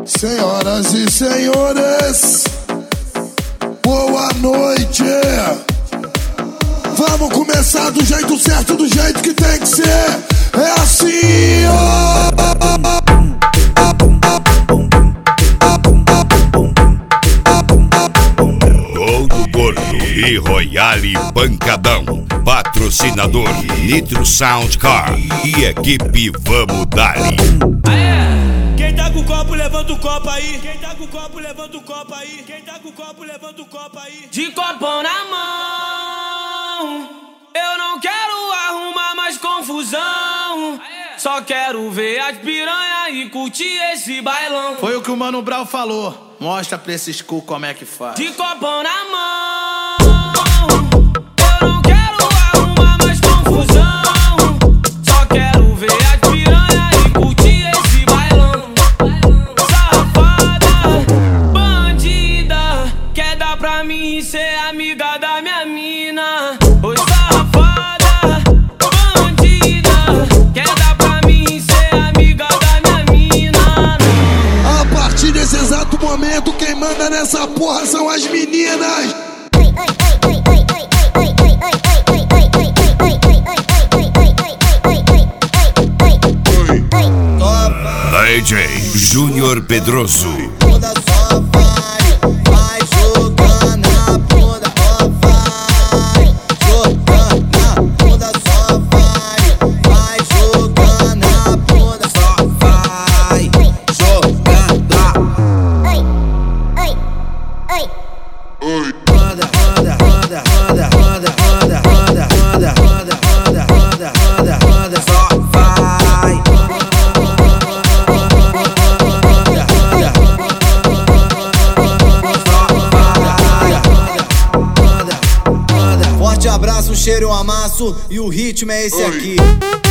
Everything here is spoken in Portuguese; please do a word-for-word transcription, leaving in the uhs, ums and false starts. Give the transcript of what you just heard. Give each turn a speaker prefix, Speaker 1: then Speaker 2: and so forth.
Speaker 1: Senhoras e senhores, boa noite. Vamos começar do jeito certo, do jeito que tem que ser. É assim, ó.
Speaker 2: Todo gordo e Royale Pancadão. Patrocinador Nitro Sound Car e equipe Vamos Dali.
Speaker 3: Quem tá com o copo, levanta o copo aí. Quem tá com o copo, levanta o copo aí. Quem tá com o copo, levanta o copo aí. De copão na mão, eu não quero arrumar mais confusão. Só quero ver as piranha e curtir esse bailão.
Speaker 4: Foi o que o Mano Brown falou. Mostra pra esses cu como é que faz.
Speaker 3: De copão na mão, eu não quero arrumar mais confusão. Só quero ver as piranha e curtir esse bailão. Safada, bandida, quer dar pra mim ser amiga da minha mina. Oi, safada, bandida, quer dar pra mim ser amiga da minha mina.
Speaker 1: A partir desse exato momento, quem manda nessa porra são as meninas.
Speaker 2: D J Júnior Pedroso.
Speaker 5: Toda só vai, vai jogando na bunda, ó vai, jogando na bunda, só vai, vai jogando na bunda, só vai, jogando. Oi, oi, oi, oi. Roda, roda, roda, roda, roda, roda, roda, roda, roda, roda, roda, roda, roda, só vai. Forte abraço, um cheiro, um amasso e o ritmo é esse aqui.